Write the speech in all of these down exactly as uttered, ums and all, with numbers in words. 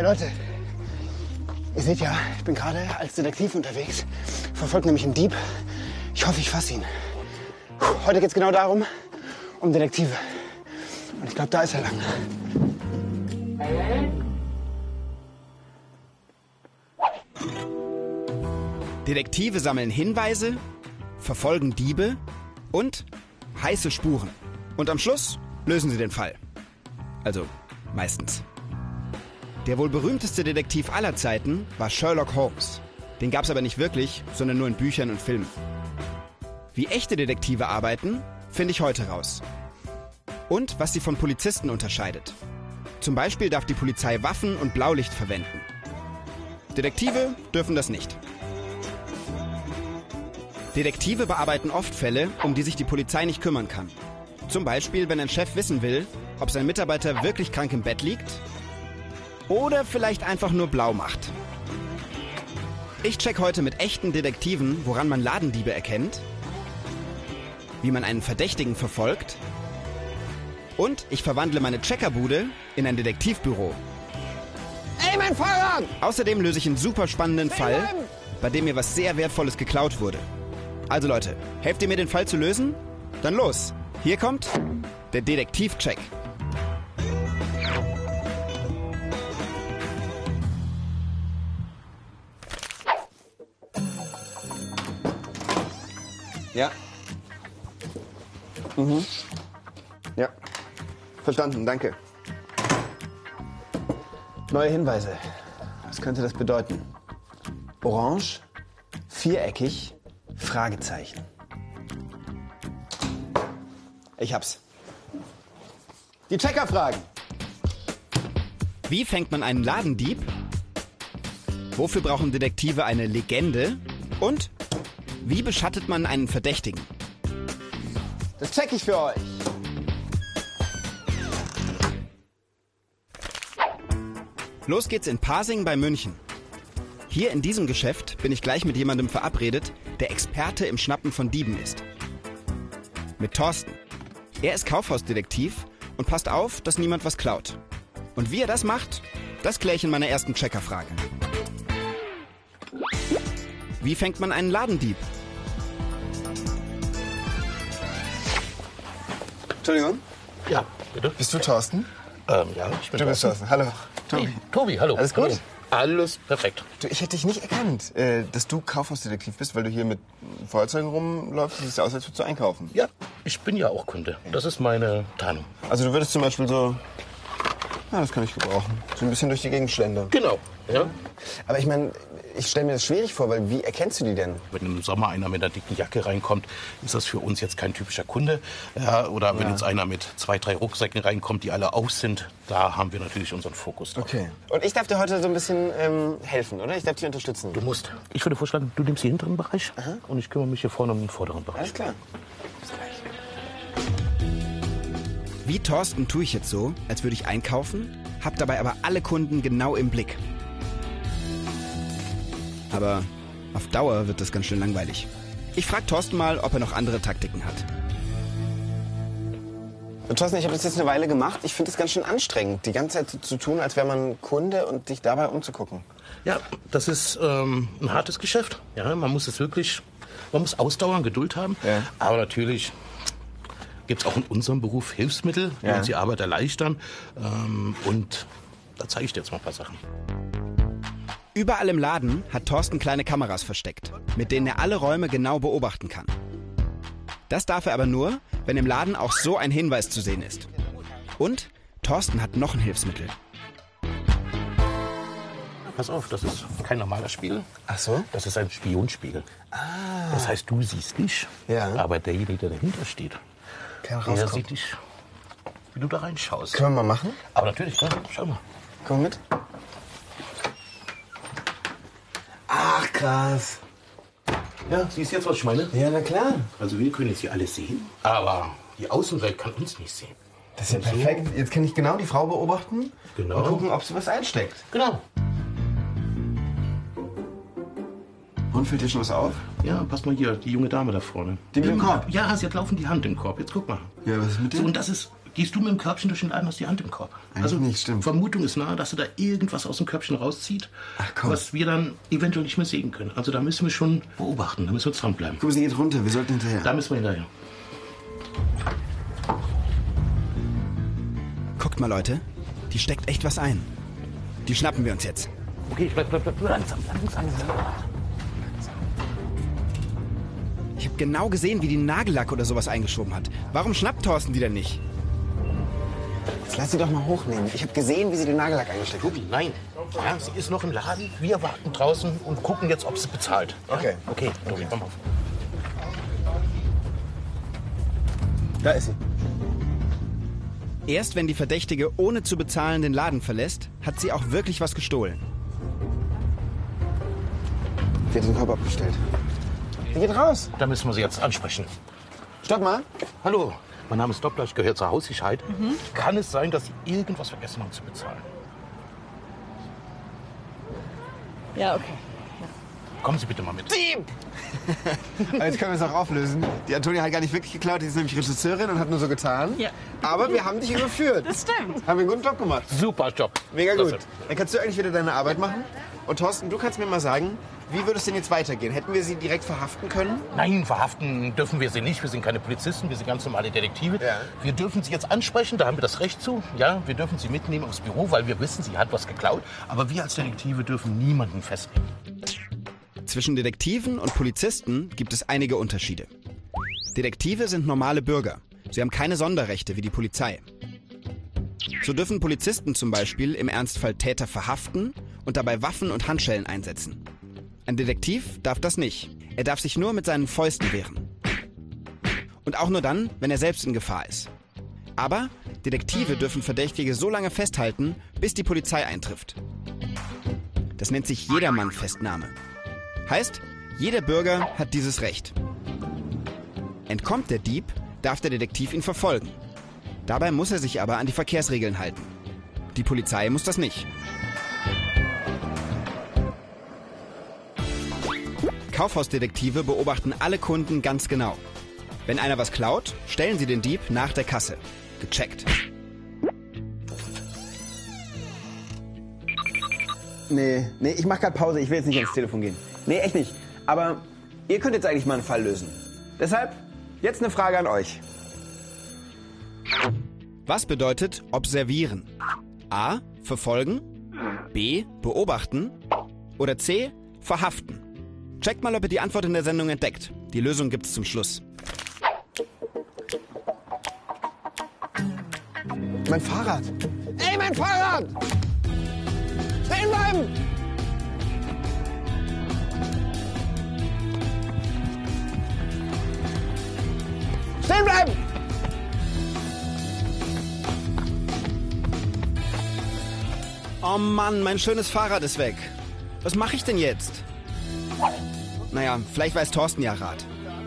Leute, ihr seht ja, ich bin gerade als Detektiv unterwegs. Verfolgt nämlich einen Dieb. Ich hoffe, ich fasse ihn. Heute geht es genau darum, um Detektive. Und ich glaube, da ist er lang. Detektive sammeln Hinweise, verfolgen Diebe und heiße Spuren. Und am Schluss lösen sie den Fall. Also, meistens. Der wohl berühmteste Detektiv aller Zeiten war Sherlock Holmes. Den gab's aber nicht wirklich, sondern nur in Büchern und Filmen. Wie echte Detektive arbeiten, finde ich heute raus. Und was sie von Polizisten unterscheidet. Zum Beispiel darf die Polizei Waffen und Blaulicht verwenden. Detektive dürfen das nicht. Detektive bearbeiten oft Fälle, um die sich die Polizei nicht kümmern kann. Zum Beispiel, wenn ein Chef wissen will, ob sein Mitarbeiter wirklich krank im Bett liegt oder vielleicht einfach nur blau macht. Ich check heute mit echten Detektiven, woran man Ladendiebe erkennt, wie man einen Verdächtigen verfolgt und ich verwandle meine Checkerbude in ein Detektivbüro. Ey, mein Fahrrad! Außerdem löse ich einen super spannenden Fall, bei dem mir was sehr Wertvolles geklaut wurde. Also Leute, helft ihr mir den Fall zu lösen? Dann los! Hier kommt der Detektivcheck. Ja. Mhm. Ja. Verstanden, danke. Neue Hinweise. Was könnte das bedeuten? Orange, viereckig, Fragezeichen. Ich hab's. Die Checkerfragen. Wie fängt man einen Ladendieb? Wofür brauchen Detektive eine Legende? Und wie beschattet man einen Verdächtigen? Das check ich für euch. Los geht's in Pasing bei München. Hier in diesem Geschäft bin ich gleich mit jemandem verabredet, der Experte im Schnappen von Dieben ist. Mit Thorsten. Er ist Kaufhausdetektiv und passt auf, dass niemand was klaut. Und wie er das macht, das kläre ich in meiner ersten Checkerfrage. Wie fängt man einen Ladendieb? Entschuldigung, Ja, bitte. bist du Thorsten? Ähm, ja, ich bin Du bist Thorsten. Hallo. Tobi. Hey, Tobi, hallo. Alles gut? Hallo. Alles perfekt. Du, ich hätte dich nicht erkannt, äh, dass du Kaufhausdetektiv bist, weil du hier mit Feuerzeugen rumläufst. Siehst aus, als würdest du einkaufen. Ja, ich bin ja auch Kunde. Das ist meine Tarnung. Also du würdest zum Beispiel so... Ja, das kann ich gebrauchen. So ein bisschen durch die Gegend schlendern. Genau, ja. Aber ich meine, ich stelle mir das schwierig vor, weil wie erkennst du die denn? Wenn im Sommer einer mit einer dicken Jacke reinkommt, ist das für uns jetzt kein typischer Kunde. Ja, oder wenn Ja. jetzt einer mit zwei, drei Rucksäcken reinkommt, die alle aus sind, da haben wir natürlich unseren Fokus drauf. Okay. Und ich darf dir heute so ein bisschen ähm, helfen, oder? Ich darf dich unterstützen. Du musst. Ich würde vorschlagen, du nimmst den hinteren Bereich und ich kümmere mich hier vorne um den vorderen Bereich. Alles klar. Bis gleich. Wie Thorsten tue ich jetzt so, als würde ich einkaufen, hab dabei aber alle Kunden genau im Blick. Aber auf Dauer wird das ganz schön langweilig. Ich frage Thorsten mal, ob er noch andere Taktiken hat. Und Thorsten, ich habe das jetzt eine Weile gemacht. Ich finde es ganz schön anstrengend, die ganze Zeit so zu tun, als wäre man Kunde und dich dabei umzugucken. Ja, das ist ähm, ein hartes Geschäft. Ja, man muss es wirklich, man muss Ausdauer und Geduld haben. Ja. Aber natürlich gibt es auch in unserem Beruf Hilfsmittel, die Ja. uns die Arbeit erleichtern. Ähm, und da zeige ich dir jetzt mal ein paar Sachen. Überall im Laden hat Thorsten kleine Kameras versteckt, mit denen er alle Räume genau beobachten kann. Das darf er aber nur, wenn im Laden auch so ein Hinweis zu sehen ist. Und Thorsten hat noch ein Hilfsmittel. Pass auf, das ist kein normaler Spiegel. Ach so? Das ist ein Spionspiegel. Ah. Das heißt, du siehst dich, Ja. aber derjenige, der dahinter steht, Kann der rauskommen. sieht dich, wie du da reinschaust. Können wir mal machen? Aber natürlich, ja, schau mal. Komm mal mit. Ach, krass. Ja, siehst du jetzt, was ich meine? Ja, na klar. Also wir können jetzt hier alles sehen, aber die Außenwelt kann uns nicht sehen. Das ist ja perfekt. Jetzt kann ich genau die Frau beobachten Genau. und gucken, ob sie was einsteckt. Genau. Und fällt dir schon was auf? Ja, pass mal hier, die junge Dame da vorne. Die mit dem Korb? Ja, sie hat laufend die Hand im Korb. Jetzt guck mal. Ja, was ist mit So, und das ist Gehst du mit dem Körbchen durch den Laden, hast die Hand im Korb. Eigentlich also nicht, stimmt. Vermutung ist nahe, dass du da irgendwas aus dem Körbchen rauszieht, Ach, komm. was wir dann eventuell nicht mehr sehen können. Also da müssen wir schon beobachten, da müssen wir uns dranbleiben. Guck mal, sie geht runter, wir sollten hinterher. Da müssen wir hinterher. Guckt mal, Leute. Die steckt echt was ein. Die schnappen wir uns jetzt. Okay, bleib, bleib, bleib, langsam, langsam. Ich habe genau gesehen, wie die Nagellack oder sowas eingeschoben hat. Warum schnappt Thorsten die denn nicht? Jetzt lass sie doch mal hochnehmen. Ich habe gesehen, wie sie den Nagellack eingesteckt hat. Tobi, nein. Ja, sie ist noch im Laden. Wir warten draußen und gucken jetzt, ob sie bezahlt. Ja? Okay. Okay, Tobi, komm auf. Da ist sie. Erst wenn die Verdächtige ohne zu bezahlen den Laden verlässt, hat sie auch wirklich was gestohlen. Sie hat den Korb abgestellt. Sie geht raus. Da müssen wir sie jetzt ansprechen. Stopp mal. Hallo, mein Name ist Doppler, ich gehöre zur Haussicherheit. Mhm. Kann es sein, dass Sie irgendwas vergessen haben zu bezahlen? Ja, okay. Kommen Sie bitte mal mit. Dieb! Jetzt können wir es auch auflösen. Die Antonia hat gar nicht wirklich geklaut, die ist nämlich Regisseurin und hat nur so getan. Ja. Aber wir haben dich überführt. Das stimmt. Haben wir einen guten Job gemacht. Super Job. Mega gut. Klasse. Dann kannst du eigentlich wieder deine Arbeit machen. Und Thorsten, du kannst mir mal sagen, wie würde es denn jetzt weitergehen? Hätten wir sie direkt verhaften können? Nein, verhaften dürfen wir sie nicht. Wir sind keine Polizisten, wir sind ganz normale Detektive. Ja. Wir dürfen sie jetzt ansprechen, da haben wir das Recht zu. Ja, wir dürfen sie mitnehmen aufs Büro, weil wir wissen, sie hat was geklaut. Aber wir als Detektive dürfen niemanden festnehmen. Zwischen Detektiven und Polizisten gibt es einige Unterschiede. Detektive sind normale Bürger. Sie haben keine Sonderrechte wie die Polizei. So dürfen Polizisten zum Beispiel im Ernstfall Täter verhaften und dabei Waffen und Handschellen einsetzen. Ein Detektiv darf das nicht. Er darf sich nur mit seinen Fäusten wehren. Und auch nur dann, wenn er selbst in Gefahr ist. Aber Detektive dürfen Verdächtige so lange festhalten, bis die Polizei eintrifft. Das nennt sich Jedermann-Festnahme. Heißt, jeder Bürger hat dieses Recht. Entkommt der Dieb, darf der Detektiv ihn verfolgen. Dabei muss er sich aber an die Verkehrsregeln halten. Die Polizei muss das nicht. Kaufhausdetektive beobachten alle Kunden ganz genau. Wenn einer was klaut, stellen sie den Dieb nach der Kasse. Gecheckt. Nee, nee, ich mach grad Pause. Ich will jetzt nicht ans Telefon gehen. Nee, echt nicht. Aber ihr könnt jetzt eigentlich mal einen Fall lösen. Deshalb jetzt eine Frage an euch. Was bedeutet observieren? A. Verfolgen. B. Beobachten. Oder C. Verhaften. Checkt mal, ob ihr die Antwort in der Sendung entdeckt. Die Lösung gibt's zum Schluss. Mein Fahrrad. Ey, mein Fahrrad! Stehen bleiben! Stehen bleiben! Oh Mann, mein schönes Fahrrad ist weg. Was mache ich denn jetzt? Naja, vielleicht weiß Thorsten ja Rat.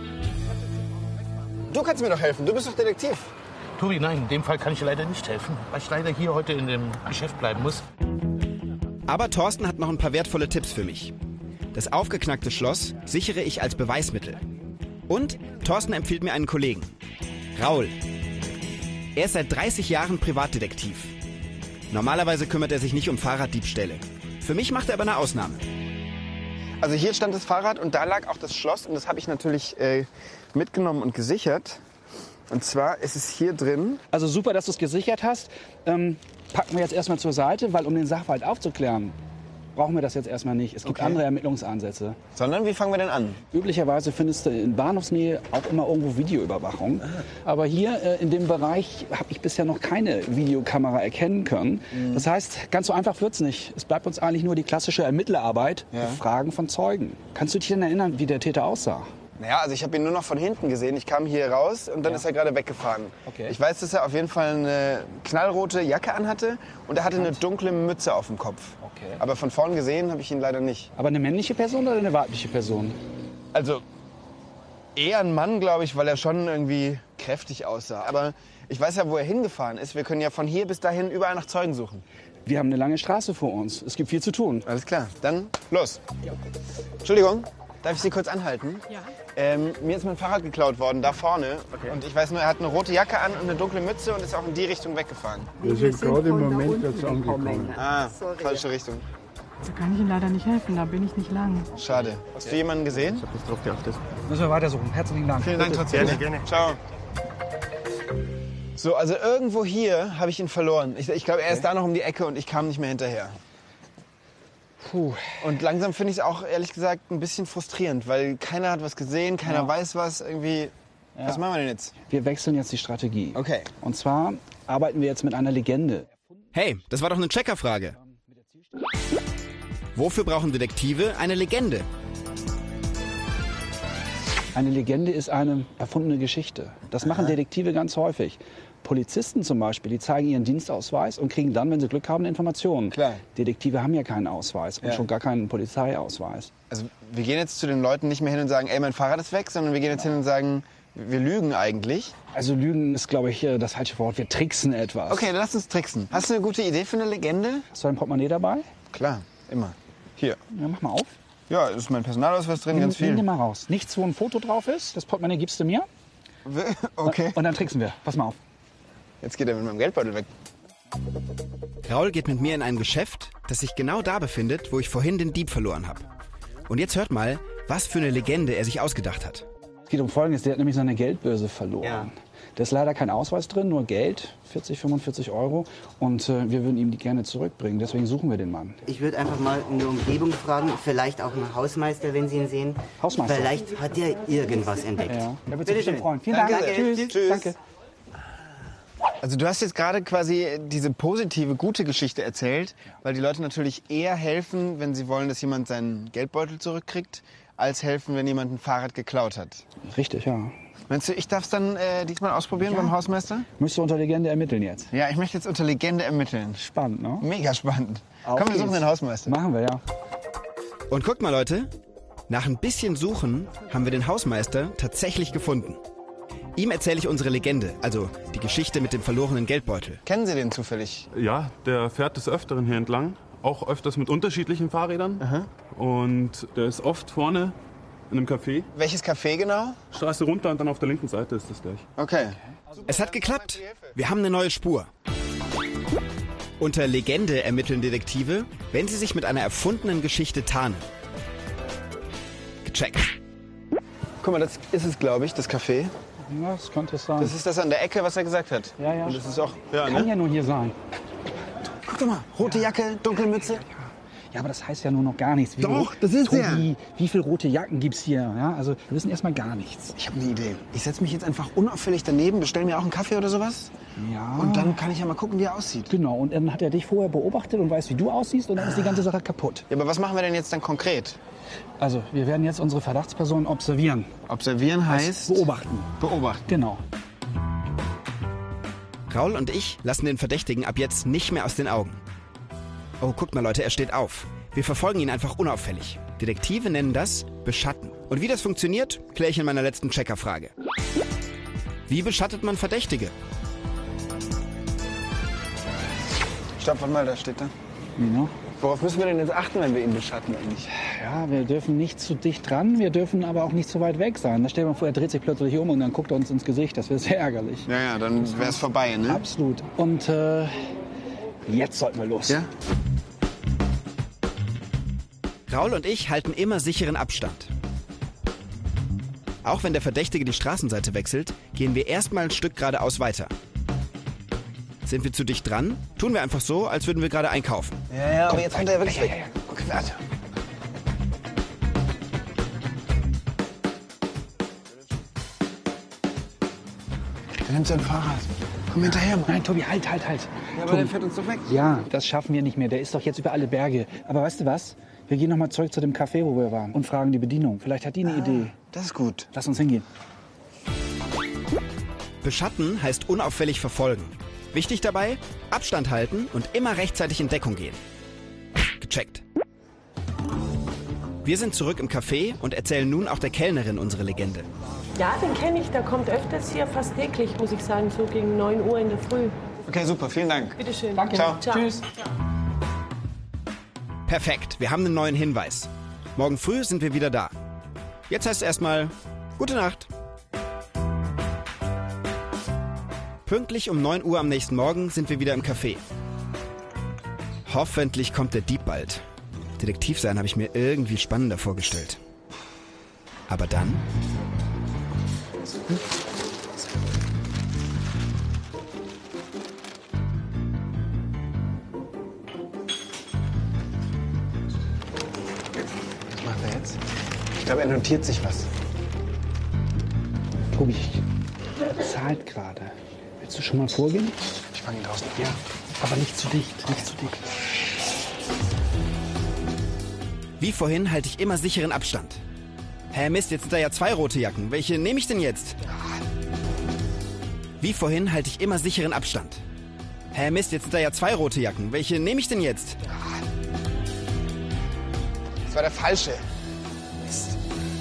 Du kannst mir doch helfen. Du bist doch Detektiv. Tobi, nein, in dem Fall kann ich dir leider nicht helfen, weil ich leider hier heute in dem Geschäft bleiben muss. Aber Thorsten hat noch ein paar wertvolle Tipps für mich. Das aufgeknackte Schloss sichere ich als Beweismittel. Und Thorsten empfiehlt mir einen Kollegen. Raul. Er ist seit dreißig Jahren Privatdetektiv. Normalerweise kümmert er sich nicht um Fahrraddiebstähle. Für mich macht er aber eine Ausnahme. Also hier stand das Fahrrad und da lag auch das Schloss. Und das habe ich natürlich äh, mitgenommen und gesichert. Und zwar ist es hier drin. Also super, dass du es gesichert hast. Ähm, packen wir jetzt erstmal zur Seite, weil um den Sachverhalt aufzuklären, brauchen wir das jetzt erstmal nicht. Es gibt Okay. andere Ermittlungsansätze. Sondern wie fangen wir denn an? Üblicherweise findest du in Bahnhofsnähe auch immer irgendwo Videoüberwachung. Aber hier äh, in dem Bereich habe ich bisher noch keine Videokamera erkennen können. Mhm. Das heißt, ganz so einfach wird's nicht. Es bleibt uns eigentlich nur die klassische Ermittlerarbeit, Ja. Fragen von Zeugen. Kannst du dich denn erinnern, wie der Täter aussah? Naja, also ich habe ihn nur noch von hinten gesehen. Ich kam hier raus und dann Ja. ist er gerade weggefahren. Okay. Ich weiß, dass er auf jeden Fall eine knallrote Jacke anhatte und er hatte eine dunkle Mütze auf dem Kopf. Okay. Aber von vorn gesehen habe ich ihn leider nicht. Aber eine männliche Person oder eine weibliche Person? Also eher ein Mann, glaube ich, weil er schon irgendwie kräftig aussah. Aber ich weiß ja, wo er hingefahren ist. Wir können ja von hier bis dahin überall nach Zeugen suchen. Wir haben eine lange Straße vor uns. Es gibt viel zu tun. Alles klar, dann los. Entschuldigung, Darf ich Sie kurz anhalten? Ja. Ähm, mir ist mein Fahrrad geklaut worden, da vorne. Okay. Und ich weiß nur, er hat eine rote Jacke an und eine dunkle Mütze und ist auch in die Richtung weggefahren. Wir sind gerade im Moment jetzt angekommen. Ah, falsche Richtung. Da kann ich Ihnen leider nicht helfen, da bin ich nicht lang. Schade. Hast du jemanden gesehen? Ich hab nicht drauf geachtet. Müssen wir weitersuchen. Herzlichen Dank. Vielen Dank trotzdem. Gerne, gerne. Ciao. So, also irgendwo hier habe ich ihn verloren. Ich, ich glaube, er ist da noch um die Ecke und ich kam nicht mehr hinterher. Puh. Und langsam finde ich es auch, ehrlich gesagt, ein bisschen frustrierend, weil keiner hat was gesehen, keiner Ja. weiß was. Irgendwie. Ja. Was machen wir denn jetzt? Wir wechseln jetzt die Strategie. Okay. Und zwar arbeiten wir jetzt mit einer Legende. Hey, das war doch eine Checkerfrage. Wofür brauchen Detektive eine Legende? Eine Legende ist eine erfundene Geschichte. Das machen Detektive ganz häufig. Polizisten zum Beispiel, die zeigen ihren Dienstausweis und kriegen dann, wenn sie Glück haben, Informationen. Klar. Detektive haben ja keinen Ausweis und Ja. schon gar keinen Polizeiausweis. Also wir gehen jetzt zu den Leuten nicht mehr hin und sagen, ey, mein Fahrrad ist weg, sondern wir gehen jetzt hin und sagen, wir lügen eigentlich. Also Lügen ist, glaube ich, äh, das falsche Wort. Wir tricksen etwas. Okay, dann lass uns tricksen. Hast du eine gute Idee für eine Legende? Hast du ein Portemonnaie dabei? Klar, immer. Hier. Ja, mach mal auf. Ja, ist mein Personalausweis drin, ganz Nimm viel. den mal raus. Nichts, wo ein Foto drauf ist. Das Portemonnaie gibst du mir. Okay. Und dann tricksen wir. Pass mal auf. Jetzt geht er mit meinem Geldbeutel weg. Raul geht mit mir in ein Geschäft, das sich genau da befindet, wo ich vorhin den Dieb verloren habe. Und jetzt hört mal, was für eine Legende er sich ausgedacht hat. Es geht um Folgendes. Der hat nämlich seine Geldbörse verloren. Ja. Da ist leider kein Ausweis drin, nur Geld, vierzig, fünfundvierzig Euro. Und äh, wir würden ihm die gerne zurückbringen. Deswegen suchen wir den Mann. Ich würde einfach mal in der Umgebung fragen, vielleicht auch einen Hausmeister, wenn Sie ihn sehen. Hausmeister? Vielleicht hat er irgendwas entdeckt. Ja, der wird sich bestimmt freuen. Vielen Danke Dank. sehr. Tschüss. Tschüss. Danke. Also du hast jetzt gerade quasi diese positive, gute Geschichte erzählt, weil die Leute natürlich eher helfen, wenn sie wollen, dass jemand seinen Geldbeutel zurückkriegt, als helfen, wenn jemand ein Fahrrad geklaut hat. Richtig, ja. Meinst du, ich darf es dann äh, diesmal ausprobieren Ja. beim Hausmeister? Müsste unter Legende ermitteln jetzt. Ja, ich möchte jetzt unter Legende ermitteln. Spannend, ne? Mega spannend. Auf Komm, wir suchen geht's. den Hausmeister. Machen wir, ja. Und guckt mal, Leute, nach ein bisschen Suchen haben wir den Hausmeister tatsächlich gefunden. Ihm erzähle ich unsere Legende, also die Geschichte mit dem verlorenen Geldbeutel. Kennen Sie den zufällig? Ja, der fährt des Öfteren hier entlang. Auch öfters mit unterschiedlichen Fahrrädern. Aha. Und der ist oft vorne in einem Café. Welches Café genau? Straße runter und dann auf der linken Seite ist das gleich. Okay. Es hat geklappt. Wir haben eine neue Spur. Unter Legende ermitteln Detektive, wenn sie sich mit einer erfundenen Geschichte tarnen. Gecheckt. Guck mal, das ist es, glaube ich, das Café. Ja, das könnte es sein. Das ist das an der Ecke, was er gesagt hat. Ja, ja. Und das ist auch... Ja, Kann ja nur hier sein. Guck doch mal, rote Jacke, dunkle Mütze. Ja, aber das heißt ja nur noch gar nichts. Wie Doch, das ist Tobi, wie viele rote Jacken gibt's hier? Ja, also wir wissen erstmal gar nichts. Ich habe eine Idee. Ich setze mich jetzt einfach unauffällig daneben, bestelle mir auch einen Kaffee oder sowas. Ja. Und dann kann ich ja mal gucken, wie er aussieht. Genau, und dann hat er dich vorher beobachtet und weiß, wie du aussiehst und dann ist die ganze Sache kaputt. Ja, aber was machen wir denn jetzt dann konkret? Also, wir werden jetzt unsere Verdachtsperson observieren. Observieren heißt... Beobachten. Beobachten. Genau. Raul und ich lassen den Verdächtigen ab jetzt nicht mehr aus den Augen. Oh, guckt mal, Leute, er steht auf. Wir verfolgen ihn einfach unauffällig. Detektive nennen das Beschatten. Und wie das funktioniert, kläre ich in meiner letzten Checkerfrage. Wie beschattet man Verdächtige? Stopp, warte mal, da steht er. Ja. Worauf müssen wir denn jetzt achten, wenn wir ihn beschatten eigentlich? Ja, wir dürfen nicht zu dicht dran, wir dürfen aber auch nicht zu weit weg sein. Da stell dir mal vor, er dreht sich plötzlich um und dann guckt er uns ins Gesicht. Das wäre sehr ärgerlich. Ja, ja, dann wäre es vorbei, ne? Absolut. Und äh, jetzt sollten wir los. Ja? Raul und ich halten immer sicheren Abstand. Auch wenn der Verdächtige die Straßenseite wechselt, gehen wir erstmal ein Stück geradeaus weiter. Sind wir zu dicht dran, tun wir einfach so, als würden wir gerade einkaufen. Ja, ja, aber jetzt kommt er wirklich weg. Okay, warte. Der nimmt sein Fahrrad. Komm hinterher, Mann. Nein, Tobi, halt, halt, halt. Ja, aber Tobi. der fährt uns doch weg. Ja, das schaffen wir nicht mehr. Der ist doch jetzt über alle Berge. Aber weißt du was? Wir gehen noch mal zurück zu dem Café, wo wir waren und fragen die Bedienung. Vielleicht hat die eine Idee. Das ist gut. Lass uns hingehen. Beschatten heißt unauffällig verfolgen. Wichtig dabei, Abstand halten und immer rechtzeitig in Deckung gehen. Gecheckt. Wir sind zurück im Café und erzählen nun auch der Kellnerin unsere Legende. Ja, den kenne ich. Der kommt öfters hier, fast täglich, muss ich sagen, so gegen neun Uhr in der Früh. Okay, super, vielen Dank. Bitte schön. Danke. Ciao. Tschüss. Perfekt, wir haben einen neuen Hinweis. Morgen früh sind wir wieder da. Jetzt heißt es erstmal gute Nacht. Pünktlich um neun Uhr am nächsten Morgen sind wir wieder im Café. Hoffentlich kommt der Dieb bald. Detektiv sein habe ich mir irgendwie spannender vorgestellt. Aber dann... Was macht er jetzt? Ich glaube, er notiert sich was. Tobi, er zahlt gerade. Willst du schon mal vorgehen? Ich fange ihn draußen. Ja, aber nicht zu dicht, nicht zu dicht. Wie vorhin halte ich immer sicheren Abstand. Hä, Mist, jetzt sind da ja zwei rote Jacken. Welche nehme ich denn jetzt? Wie vorhin halte ich immer sicheren Abstand. Hä, Mist, jetzt sind da ja zwei rote Jacken. Welche nehme ich denn jetzt? Das war der falsche. Mist.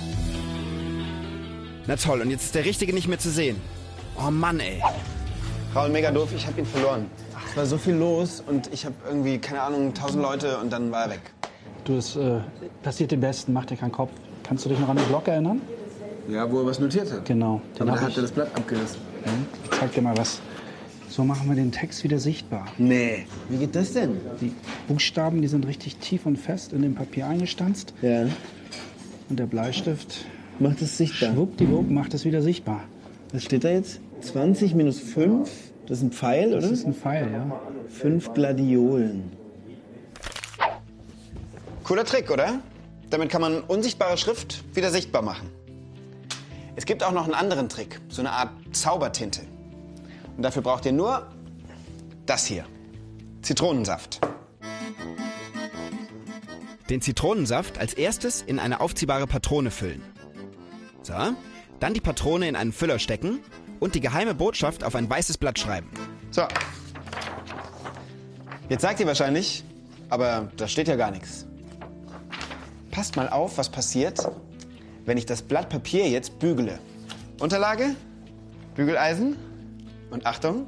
Na toll, und jetzt ist der richtige nicht mehr zu sehen. Oh Mann, ey. Raul, mega doof, ich habe ihn verloren. Es war so viel los und ich habe irgendwie, keine Ahnung, tausend Leute und dann war er weg. Du, es äh, passiert dem Besten, mach dir keinen Kopf. Kannst du dich noch an den Blog erinnern? Ja, wo er was notiert hat. Genau. Den Aber da hab hat ich. er das Blatt abgerissen. Ich zeig dir mal was. So machen wir den Text wieder sichtbar. Nee. Wie geht das denn? Die Buchstaben, die sind richtig tief und fest in dem Papier eingestanzt. Ja. Und der Bleistift, Macht es sichtbar. schwuppdiwupp, macht es wieder sichtbar. Was steht da jetzt? zwanzig minus fünf? Das ist ein Pfeil, oder? Das ist ein Pfeil, ja. Fünf Gladiolen. Cooler Trick, oder? Damit kann man unsichtbare Schrift wieder sichtbar machen. Es gibt auch noch einen anderen Trick, so eine Art Zaubertinte. Und dafür braucht ihr nur das hier. Zitronensaft. Den Zitronensaft als erstes in eine aufziehbare Patrone füllen. So, dann die Patrone in einen Füller stecken und die geheime Botschaft auf ein weißes Blatt schreiben. So. Jetzt sagt ihr wahrscheinlich, aber da steht ja gar nichts. Passt mal auf, was passiert, wenn ich das Blatt Papier jetzt bügele. Unterlage, Bügeleisen und Achtung.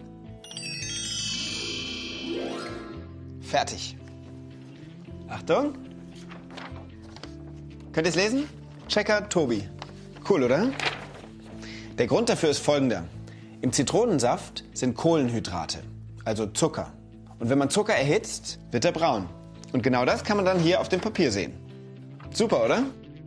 Fertig. Achtung. Könnt ihr es lesen? Checker Tobi. Cool, oder? Der Grund dafür ist folgender. Im Zitronensaft sind Kohlenhydrate, also Zucker. Und wenn man Zucker erhitzt, wird er braun. Und genau das kann man dann hier auf dem Papier sehen. Super, oder?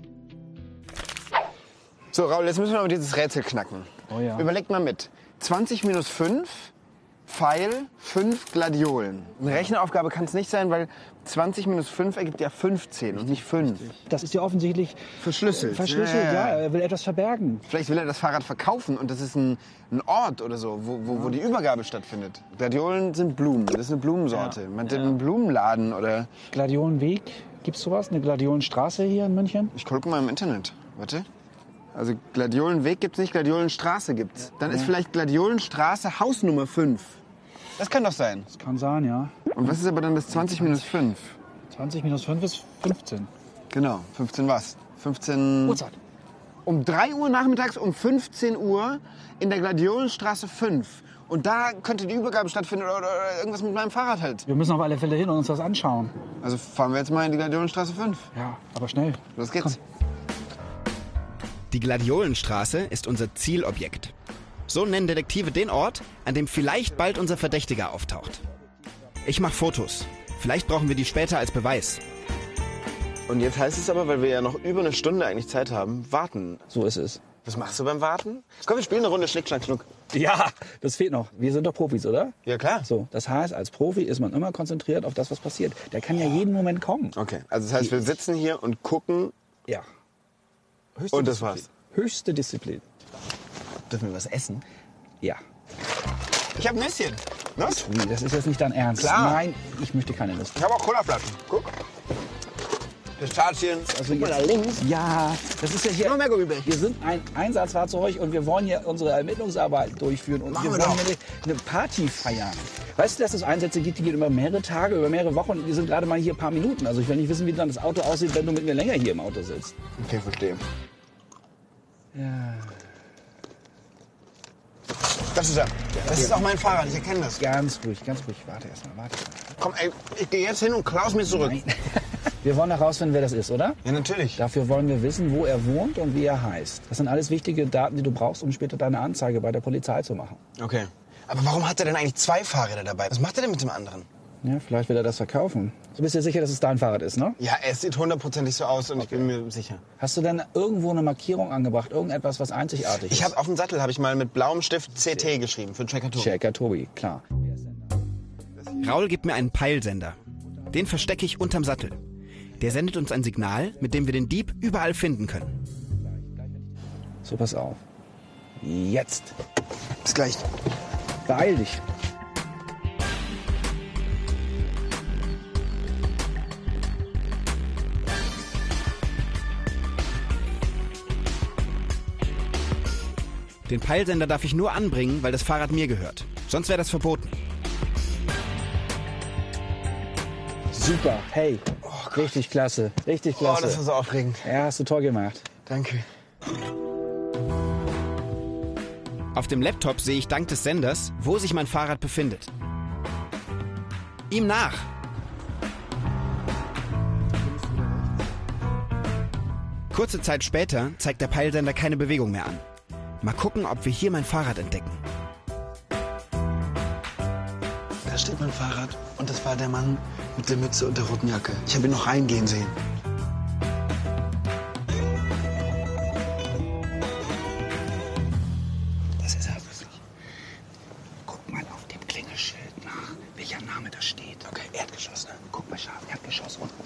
So, Raul, jetzt müssen wir mal dieses Rätsel knacken. Oh ja. Überlegt mal mit. zwanzig minus fünf, Pfeil, fünf Gladiolen. Eine Rechenaufgabe kann es nicht sein, weil zwanzig minus fünf ergibt ja fünfzehn und nicht fünf. Das ist ja offensichtlich Verschlüsselt. verschlüsselt, Ja, ja, ja. er will etwas verbergen. Vielleicht will er das Fahrrad verkaufen und das ist ein, ein Ort oder so, wo, wo, wo die Übergabe stattfindet. Gladiolen sind Blumen, das ist eine Blumensorte. Man hat einen Blumenladen oder... Gladiolenweg, gibt's sowas? Eine Gladiolenstraße hier in München? Ich gucke mal im Internet. Warte. Also Gladiolenweg gibt's nicht, Gladiolenstraße gibt's. Dann ist vielleicht Gladiolenstraße Hausnummer fünf. Das kann doch sein. Das kann sein, ja. Und was ist aber dann das zwanzig minus fünf? zwanzig minus fünf ist fünfzehn. Genau, fünfzehn was? fünfzehn... Uhrzeit. Um drei Uhr nachmittags um fünfzehn Uhr in der Gladiolenstraße fünf. Und da könnte die Übergabe stattfinden oder, oder irgendwas mit meinem Fahrrad halt. Wir müssen auf alle Fälle hin und uns das anschauen. Also fahren wir jetzt mal in die Gladiolenstraße fünf. Ja, aber schnell. Los geht's. Die Gladiolenstraße ist unser Zielobjekt. So nennen Detektive den Ort, an dem vielleicht bald unser Verdächtiger auftaucht. Ich mache Fotos. Vielleicht brauchen wir die später als Beweis. Und jetzt heißt es aber, weil wir ja noch über eine Stunde eigentlich Zeit haben, warten. So ist es. Was machst du beim Warten? Komm, wir spielen eine Runde Schnick, Schnack, Schnuck. Ja, das fehlt noch. Wir sind doch Profis, oder? Ja, klar. So, das heißt, als Profi ist man immer konzentriert auf das, was passiert. Der kann ja jeden Moment kommen. Okay, also das heißt, wir sitzen hier und gucken Ja. Höchste und das Disziplin. war's. Höchste Disziplin. Dürfen wir was essen? Ja. Ich hab ein Nüsschen. Nuss? Wie, das ist jetzt nicht dein Ernst. Klar. Nein, ich möchte keine Lust. Ich habe auch Colaflaschen. Guck. Pistazien. Also jetzt, da links? Ja, das ist ja hier. Noch mehr Gummibärchen. Wir sind ein Einsatzfahrzeug und wir wollen hier unsere Ermittlungsarbeit durchführen und Machen wir wir wollen doch. hier eine, eine Party feiern. Weißt du, dass es Einsätze gibt, die gehen über mehrere Tage, über mehrere Wochen und wir sind gerade mal hier ein paar Minuten. Also ich will nicht wissen, wie dann das Auto aussieht, wenn du mit mir länger hier im Auto sitzt. Okay, verstehe. Ja. Das ist er. Das ist auch mein Fahrrad, ich erkenne das. Ganz ruhig, ganz ruhig. Warte erst mal, warte erst mal. Komm, ey, ich gehe jetzt hin und klaus mir zurück. Nein. Wir wollen herausfinden, wer das ist, oder? Ja, natürlich. Dafür wollen wir wissen, wo er wohnt und wie er heißt. Das sind alles wichtige Daten, die du brauchst, um später deine Anzeige bei der Polizei zu machen. Okay. Aber warum hat er denn eigentlich zwei Fahrräder dabei? Was macht er denn mit dem anderen? Ja, vielleicht will er das verkaufen. Du bist dir sicher, dass es dein Fahrrad ist, ne? Ja, es sieht hundertprozentig so aus und okay. Ich bin mir sicher. Hast du denn irgendwo eine Markierung angebracht? Irgendetwas, was einzigartig ist? Ich habe auf dem Sattel habe ich mal mit blauem Stift C T geschrieben für Checker Tobi. Checker Tobi, klar. Raul gibt mir einen Peilsender. Den verstecke ich unterm Sattel. Der sendet uns ein Signal, mit dem wir den Dieb überall finden können. So, pass auf. Jetzt. Bis gleich. Beeil dich. Den Peilsender darf ich nur anbringen, weil das Fahrrad mir gehört. Sonst wäre das verboten. Super, hey. Oh, richtig klasse, richtig klasse. Oh, das war so aufregend. Ja, hast du toll gemacht. Danke. Auf dem Laptop sehe ich dank des Senders, wo sich mein Fahrrad befindet. Ihm nach. Kurze Zeit später zeigt der Peilsender keine Bewegung mehr an. Mal gucken, ob wir hier mein Fahrrad entdecken. Da steht mein Fahrrad und das war der Mann mit der Mütze und der roten Jacke. Ich habe ihn noch reingehen sehen. Das ist er wirklich. Guck mal auf dem Klingelschild nach, welcher Name da steht. Okay, Erdgeschoss, ne? Guck mal scharf, Erdgeschoss unten.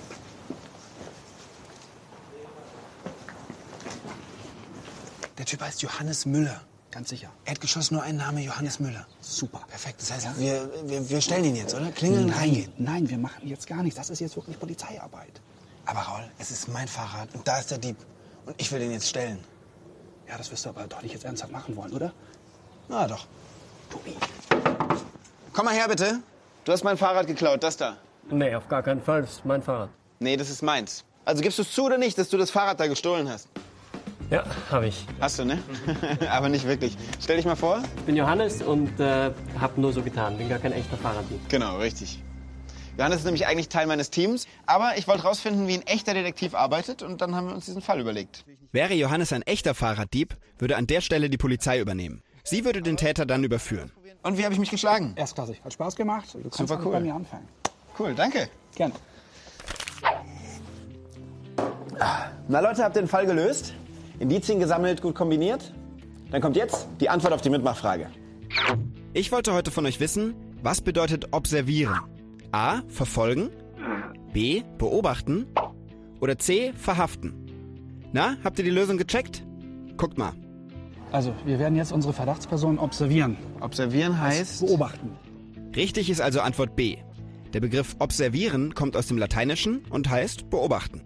Der Typ heißt Johannes Müller. Ganz sicher. Erdgeschoss nur ein Name, Johannes Müller. Super. Perfekt, das heißt, wir, wir, wir stellen ihn jetzt, oder? Klingeln und reingehen. Nein, wir machen jetzt gar nichts. Das ist jetzt wirklich Polizeiarbeit. Aber Raul, es ist mein Fahrrad und da ist der Dieb. Und ich will den jetzt stellen. Ja, das wirst du aber doch nicht jetzt ernsthaft machen wollen, oder? Na doch. Tobi. Komm mal her, bitte. Du hast mein Fahrrad geklaut, das da. Nee, auf gar keinen Fall. Das ist mein Fahrrad. Nee, das ist meins. Also gibst du es zu oder nicht, dass du das Fahrrad da gestohlen hast? Ja, habe ich. Hast du, ne? Aber nicht wirklich. Stell dich mal vor. Ich bin Johannes und äh, habe nur so getan. Bin gar kein echter Fahrraddieb. Genau, richtig. Johannes ist nämlich eigentlich Teil meines Teams. Aber ich wollte rausfinden, wie ein echter Detektiv arbeitet. Und dann haben wir uns diesen Fall überlegt. Wäre Johannes ein echter Fahrraddieb, würde an der Stelle die Polizei übernehmen. Sie würde den Täter dann überführen. Und wie habe ich mich geschlagen? Erstklassig. Hat Spaß gemacht. Du kannst Super cool. bei mir anfangen. Cool, danke. Gerne. Na Leute, habt ihr den Fall gelöst? Indizien gesammelt, gut kombiniert? Dann kommt jetzt die Antwort auf die Mitmachfrage. Ich wollte heute von euch wissen, was bedeutet observieren? A. Verfolgen. B. Beobachten. Oder C. Verhaften. Na, habt ihr die Lösung gecheckt? Guckt mal. Also, wir werden jetzt unsere Verdachtsperson observieren. Observieren heißt? Beobachten. Richtig ist also Antwort B. Der Begriff observieren kommt aus dem Lateinischen und heißt beobachten.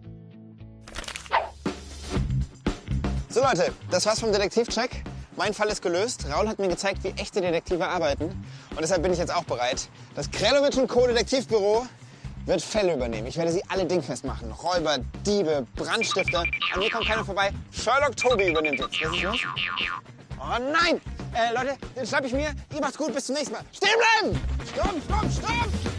So Leute, das war's vom Detektivcheck. Mein Fall ist gelöst. Raul hat mir gezeigt, wie echte Detektive arbeiten. Und deshalb bin ich jetzt auch bereit. Das Krelowitsch und Co. Detektivbüro wird Fälle übernehmen. Ich werde sie alle dingfest machen. Räuber, Diebe, Brandstifter. An mir kommt keiner vorbei. Sherlock Tobi übernimmt jetzt. Was ist los? Oh nein! Äh, Leute, den schnapp ich mir. Ihr macht's gut, bis zum nächsten Mal. Stehen bleiben! Stopp, stopp, stopp!